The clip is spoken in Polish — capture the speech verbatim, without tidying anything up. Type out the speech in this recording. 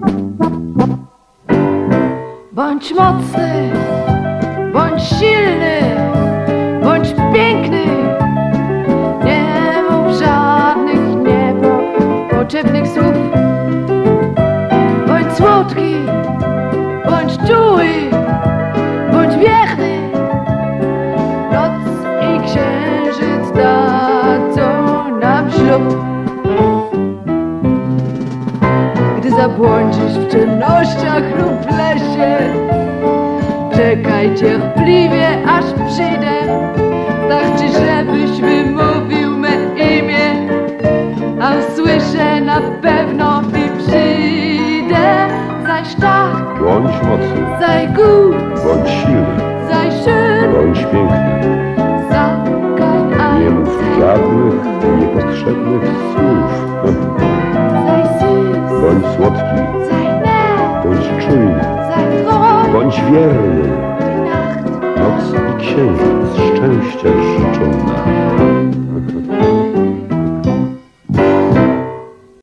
Bądź mocny, bądź silny, bądź piękny. Nie mów żadnych niepotrzebnych słów. Bądź słodki, bądź czuły, bądź wierny. Noc i księżyc dadzą nam ślub. Gdy zabłądzisz w ciemnościach lub w lesie, czekaj cierpliwie, aż przyjdę. Starczy, żebyś wymówił me imię, a usłyszę na pewno i przyjdę. Zaś tak, Bądź mocny, sei gut, bądź silny, sei schön, bądź piękny. sag kein Nie mów żadnych niepotrzebnych słów. sei süß, Bądź słodki, sei nett, bądź czujny, sei froh, bądź wierny. die Nacht. Noc i księżyc szczęścia życzą nam.